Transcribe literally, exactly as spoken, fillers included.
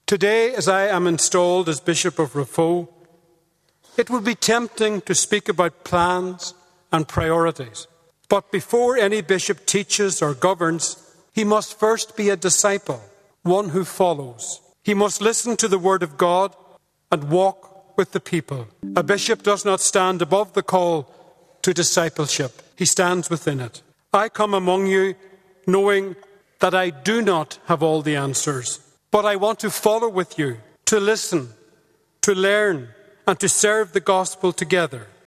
Today, as I am installed as Bishop of Raphoe, it would be tempting to speak about plans and priorities. But before any bishop teaches or governs, he must first be a disciple, one who follows. He must listen to the word of God and walk with the people. A bishop does not stand above the call to discipleship. He stands within it. I come among you knowing that I do not have all the answers, but I want to follow with you, to listen, to learn, and to serve the gospel together.